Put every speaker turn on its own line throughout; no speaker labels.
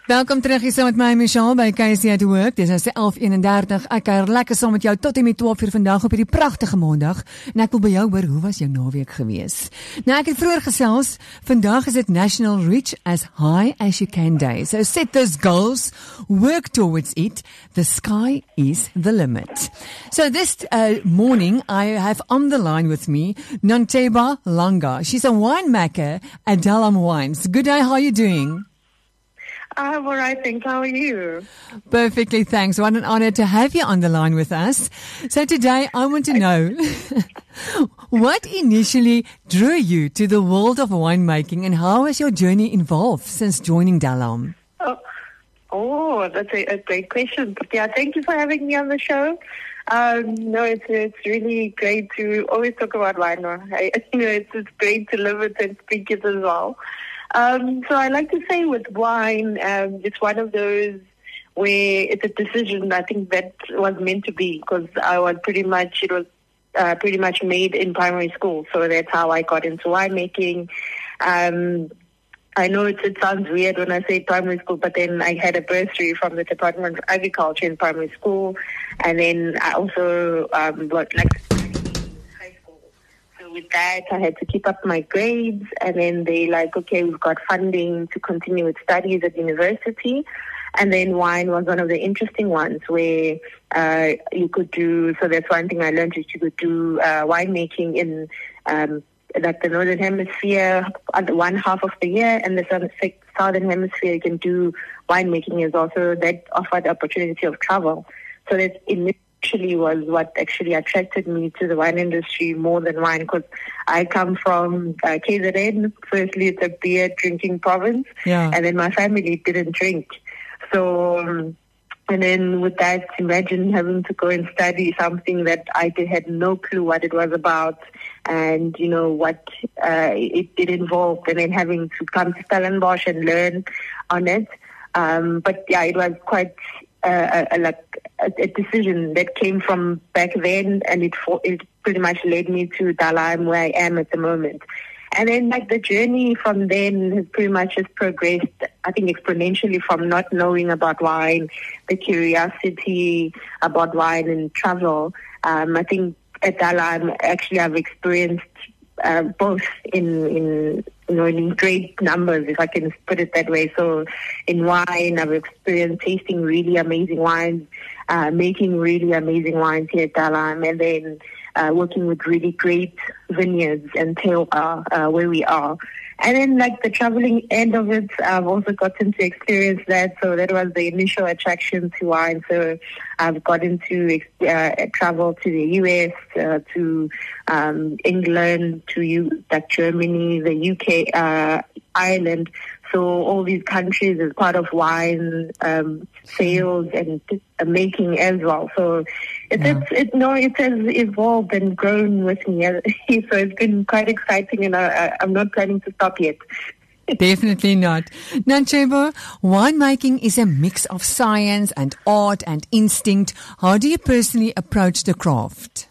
Welkom terug hier saam met my, Michelle, by KC at Work. Dis nou 11:31. Ek kuier lekker saam met jou tot en met 12:00 vandag op hierdie pragtige maandag. En ek wil by jou hoor, hoe was jou naweek gewees? Nou, ek het vroeër gesels, vandag is dit National Reach as High as You Can Day. So set those goals, work towards it. The sky is the limit. So this morning, I have on the line with me, Nonteba Langa. She's a winemaker at Dalam Wines. Good day, how are you doing?
I'm all right, thanks. How are you?
Perfectly, thanks. What an honor to have you on the line with us. So today, I want to know, what initially drew you to the world of winemaking and how has your journey evolved since joining Dalam?
Oh, that's a great question. But yeah, thank you for having me on the show. No, it's really great to always talk about wine. It's great to live it and speak it as well. So I like to say with wine, it's one of those where it's a decision I think that was meant to be, because it was pretty much made in primary school. So that's how I got into winemaking. I know it sounds weird when I say primary school, but then I had a bursary from the Department of Agriculture in primary school, and then I also got high school. So with that, I had to keep up my grades, and then they okay, we've got funding to continue with studies at university. And then wine was one of the interesting ones where you could do, so that's one thing I learned, is you could do winemaking in the Northern Hemisphere one half of the year, and the Southern Hemisphere you can do winemaking as well. So that offered the opportunity of travel. So that initially was what actually attracted me to the wine industry more than wine, because I come from KZN. Firstly, it's a beer drinking province, and then my family didn't drink. So, and then with that, imagine having to go and study something that I had no clue what it was about and, what it involved, and then having to come to Stellenbosch and learn on it. But yeah, it was quite a decision that came from back then, and it pretty much led me to Dalam, where I am at the moment. And then the journey from then has pretty much just progressed, I think, exponentially, from not knowing about wine, the curiosity about wine and travel. I think at Dalam, actually, I've experienced both in great numbers, if I can put it that way. So in wine, I've experienced tasting really amazing wines, making really amazing wines here at Dalam, and then working with really great vineyards and terroir where we are. And then the traveling end of it, I've also gotten to experience that. So that was the initial attraction to wine. So I've gotten to travel to the US, to England, to Germany, the UK, Ireland. So all these countries as part of wine sales and making as well. So it has evolved and grown with me. So it's been quite exciting, and I'm not planning to stop yet.
Definitely not. Nonteba, winemaking is a mix of science and art and instinct. How do you personally approach the craft?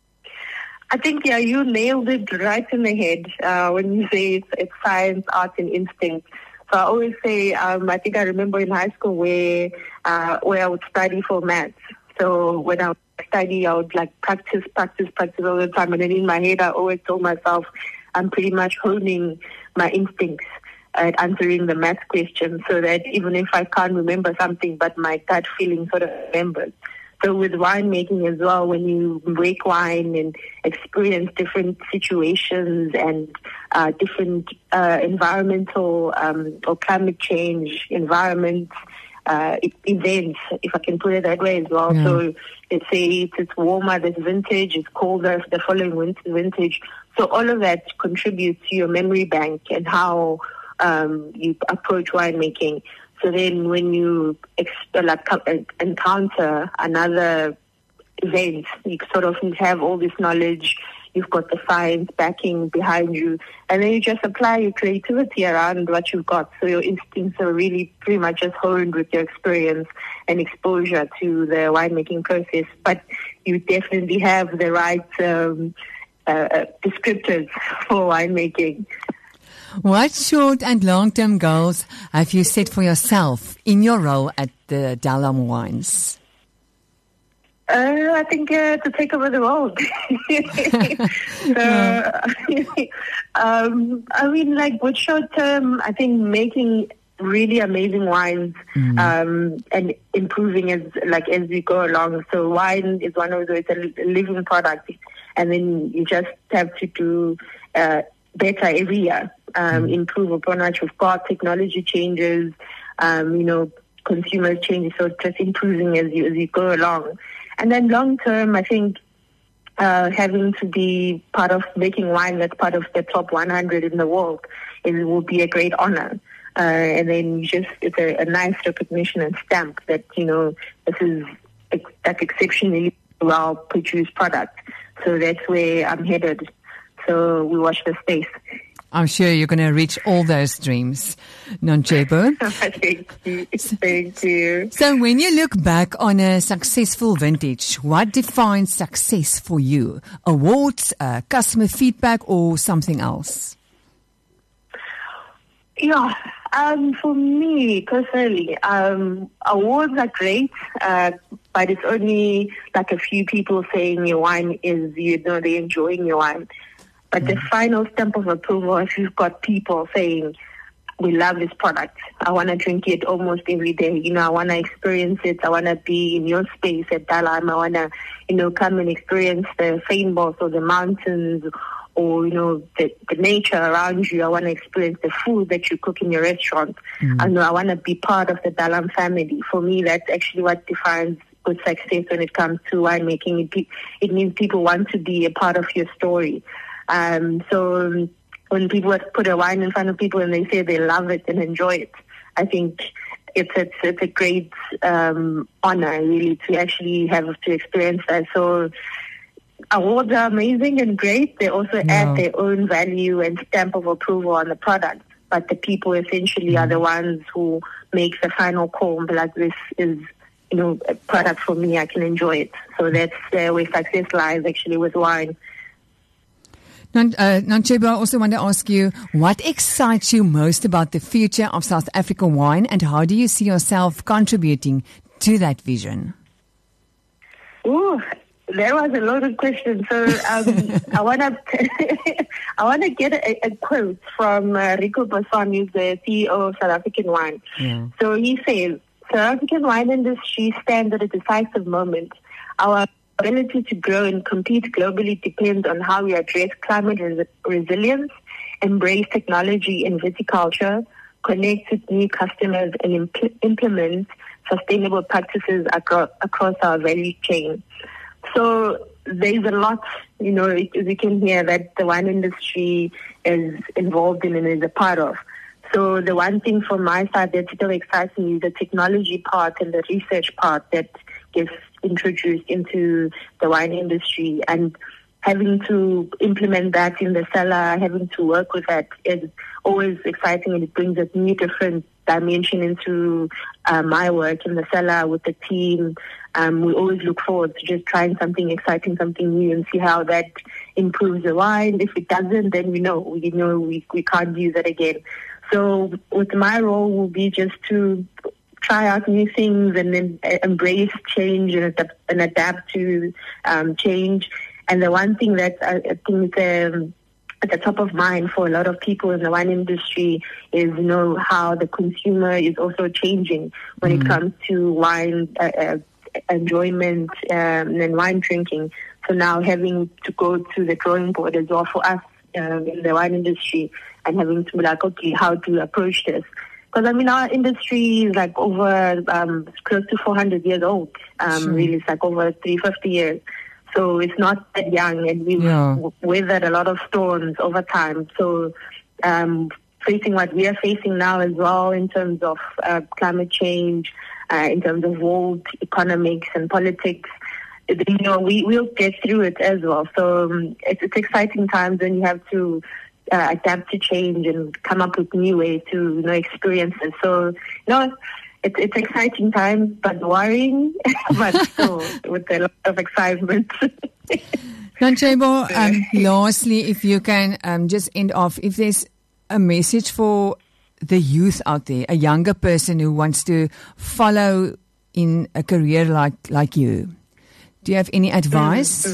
I think, you nailed it right in the head when you say it's science, art, and instinct. So I always say, I think I remember in high school where I would study for maths. So when I would study, I would practice all the time. And then in my head, I always told myself I'm pretty much honing my instincts at answering the math question, so that even if I can't remember something, but my gut feeling sort of remembers. So with winemaking as well, when you make wine and experience different situations and different environmental or climate change environments, events, if I can put it that way as well. Yeah. So let's say it's warmer this vintage, it's colder the following vintage. So all of that contributes to your memory bank and how you approach winemaking. So then when you encounter another event, you sort of have all this knowledge, you've got the science backing behind you, and then you just apply your creativity around what you've got. So your instincts are really pretty much just honed with your experience and exposure to the winemaking process. But you definitely have the right descriptors for winemaking.
What short and long-term goals have you set for yourself in your role at the Dalam Wines?
I think to take over the world. I mean, like with short term, I think making really amazing wines and improving as we go along. So wine is one of those, it's a living product, and then you just have to do better every year, improve upon what you've got. Technology changes, consumers change, so just improving as you go along. And then long term, I think having to be part of making wine that's part of the top 100 in the world will be a great honor. And then it's a nice recognition and stamp that, this is that exceptionally well produced product. So that's where I'm headed. So we watch the space.
I'm sure you're going to reach all those dreams, Nonchebo.
Thank you.
So when you look back on a successful vintage, what defines success for you? Awards, customer feedback, or something else?
Yeah, for me personally, awards are great, but it's only like a few people saying your wine is, they're enjoying your wine. But the final stamp of approval, if you've got people saying, we love this product, I want to drink it almost every day, I want to experience it, I want to be in your space at Dalam, I want to, come and experience the fynbos or the mountains or, the nature around you. I want to experience the food that you cook in your restaurant. I want to be part of the Dalam family. For me, that's actually what defines good success when it comes to winemaking. It means people want to be a part of your story. So when people put a wine in front of people and they say they love it and enjoy it, I think it's a great honor really to actually have to experience that. So awards are amazing and great. They also add their own value and stamp of approval on the product. But the people essentially are the ones who make the final call. Like, this is, a product for me. I can enjoy it. So that's where success lies actually with wine.
Nonchebo, I also want to ask you, what excites you most about the future of South African wine, and how do you see yourself contributing to that vision?
Ooh, that was a loaded question. So I want to get a quote from Rico Bosson, who's the CEO of South African Wine. Yeah. So he says, South African wine industry stands at a decisive moment. Our ability to grow and compete globally depends on how we address climate resilience, embrace technology and viticulture, connect with new customers, and implement sustainable practices across our value chain. So there's a lot, as you can hear, that the wine industry is involved in and is a part of. So the one thing from my side that still excites me is the technology part and the research part that gets introduced into the wine industry, and having to implement that in the cellar, having to work with that is always exciting, and it brings a new different dimension into my work in the cellar with the team. We always look forward to just trying something exciting, something new, and see how that improves the wine. If it doesn't, then we can't use it again. So with my role will be just to try out new things and then embrace change and adapt to change. And the one thing that I think is at the top of mind for a lot of people in the wine industry is, how the consumer is also changing when it comes to wine enjoyment and wine drinking. So now having to go to the drawing board as well for us in the wine industry, and having to be like, okay, how to approach this? Because, our industry is like over close to 400 years old. Really, it's like over 350 years. So it's not that young, and we've weathered a lot of storms over time. So facing what we are facing now as well in terms of climate change, in terms of world economics and politics, we'll get through it as well. So it's exciting times when you have to adapt to change and come up with new ways to experience it. So it's exciting times, but worrying, but still with a lot of excitement.
Nonchebo, lastly, if you can just end off, if there's a message for the youth out there, a younger person who wants to follow in a career like you? Do you have any advice?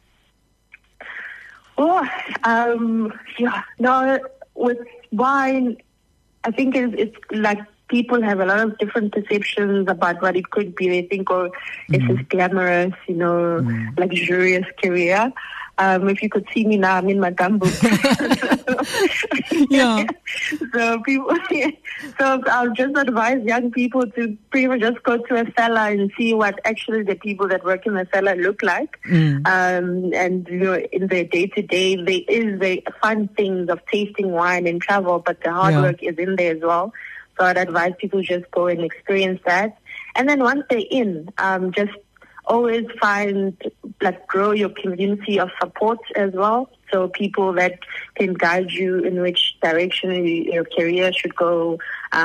With wine, I think it's like people have a lot of different perceptions about what it could be. They think, it's this glamorous, luxurious career. If you could see me now, I'm in my gumboot.
Yeah.
So I'll just advise young people to pretty much just go to a cellar and see what actually the people that work in the cellar look like. And in their day-to-day, there is the fun things of tasting wine and travel, but the hard work is in there as well. So I'd advise people just go and experience that. And then once they're in, just always grow your community of support as well. So people that can guide you in which direction your career should go,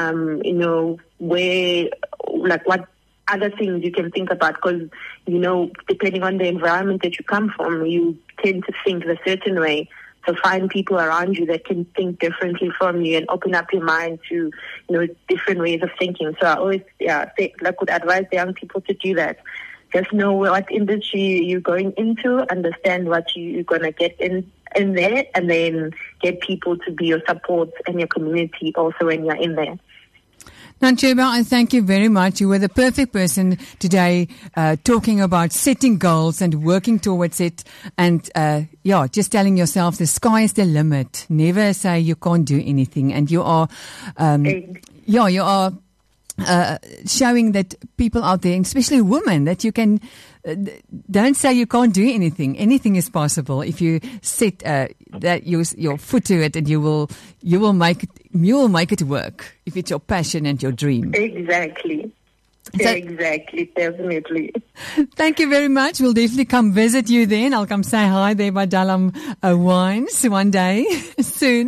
what other things you can think about. Because, depending on the environment that you come from, you tend to think a certain way. So find people around you that can think differently from you and open up your mind to, different ways of thinking. So I always, would advise the young people to do that. Just know what industry you're going into, understand what you're going to get in there, and then get people to be your support and your community also when you're in there.
Noncheba, I thank you very much. You were the perfect person today talking about setting goals and working towards it. And just telling yourself the sky is the limit. Never say you can't do anything. And you are, you are showing that people out there, especially women, that you can, don't say you can't do anything. Anything is possible if you set that your foot to it, and you will make it work if it's your passion and your dream.
Exactly. Exactly, definitely.
Thank you very much. We'll definitely come visit you then. I'll come say hi there by Dalam Wines one day soon.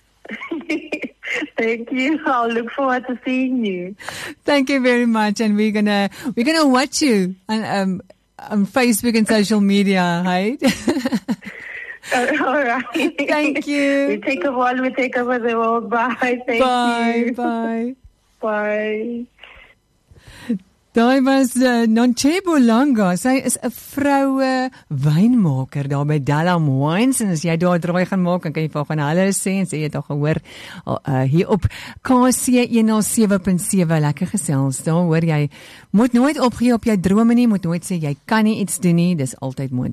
Thank you. I'll look forward to seeing you.
Thank you very much. And we're gonna watch you on Facebook and social media, right?
All right.
Thank you.
We take over the world. Bye. Thank you.
Bye.
Bye.
Daai was Nonchebo Langa. Sy is 'n vroue wynmaker daar by Dalam Wines, en as jy daar draai gaan maak, dan kan jy vir gaan hulle sê en sê jy het al gehoor hier op KC 107.7 lekker gesels. Daar hoor jy, moet nooit opgee op jou drome nie, moet nooit sê jy kan nie iets doen nie, dis altyd moontlik.